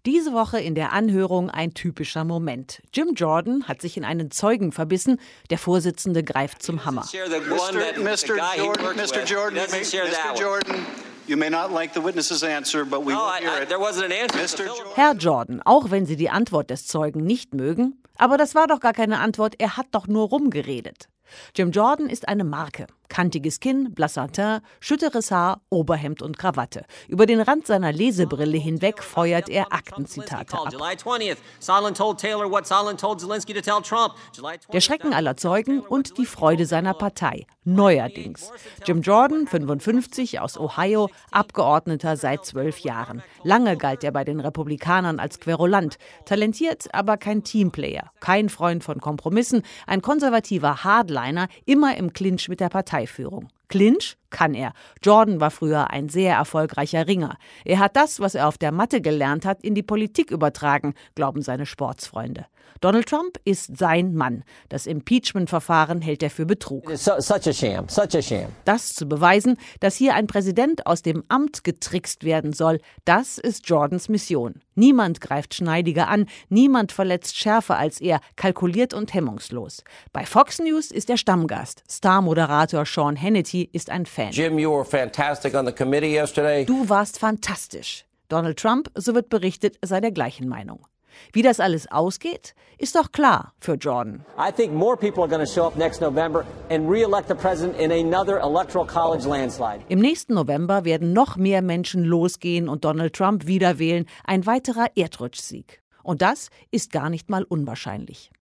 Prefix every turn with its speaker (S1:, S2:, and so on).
S1: Diese Woche in der Anhörung ein typischer Moment. Jim Jordan hat sich in einen Zeugen verbissen. Der Vorsitzende greift zum Hammer.
S2: Mr. Jordan, you may not like the witness's answer, but we will hear it.
S3: There wasn't an answer.
S1: Herr Jordan, auch wenn Sie die Antwort des Zeugen nicht mögen, aber das war doch gar keine Antwort, er hat doch nur rumgeredet. Jim Jordan ist eine Marke. Kantiges Kinn, blasser Teint, schütteres Haar, Oberhemd und Krawatte. Über den Rand seiner Lesebrille hinweg feuert er Aktenzitate ab. Der Schrecken aller Zeugen und die Freude seiner Partei. Neuerdings. Jim Jordan, 55, aus Ohio, Abgeordneter seit 12 Jahren. Lange galt er bei den Republikanern als Querulant. Talentiert, aber kein Teamplayer. Kein Freund von Kompromissen. Ein konservativer Hardliner, immer im Clinch mit der Parteiführung. Clinch kann er. Jordan war früher ein sehr erfolgreicher Ringer. Er hat das, was er auf der Matte gelernt hat, in die Politik übertragen, glauben seine Sportsfreunde. Donald Trump ist sein Mann. Das Impeachment-Verfahren hält er für Betrug.
S3: Such a sham.
S1: Das zu beweisen, dass hier ein Präsident aus dem Amt getrickst werden soll, das ist Jordans Mission. Niemand greift schneidiger an, niemand verletzt schärfer als er, kalkuliert und hemmungslos. Bei Fox News ist er Stammgast. Star-Moderator Sean Hannity ist ein Fan.
S3: Jim, you were fantastic on the committee yesterday.
S1: Du warst fantastisch. Donald Trump, so wird berichtet, sei der gleichen Meinung. Wie das alles ausgeht, ist doch klar für Jordan.
S4: I think more people are going to show up next November and re-elect the president in another electoral college landslide.
S1: Im nächsten November werden noch mehr Menschen losgehen und Donald Trump wieder wählen. Ein weiterer Erdrutschsieg. Und das ist gar nicht mal unwahrscheinlich.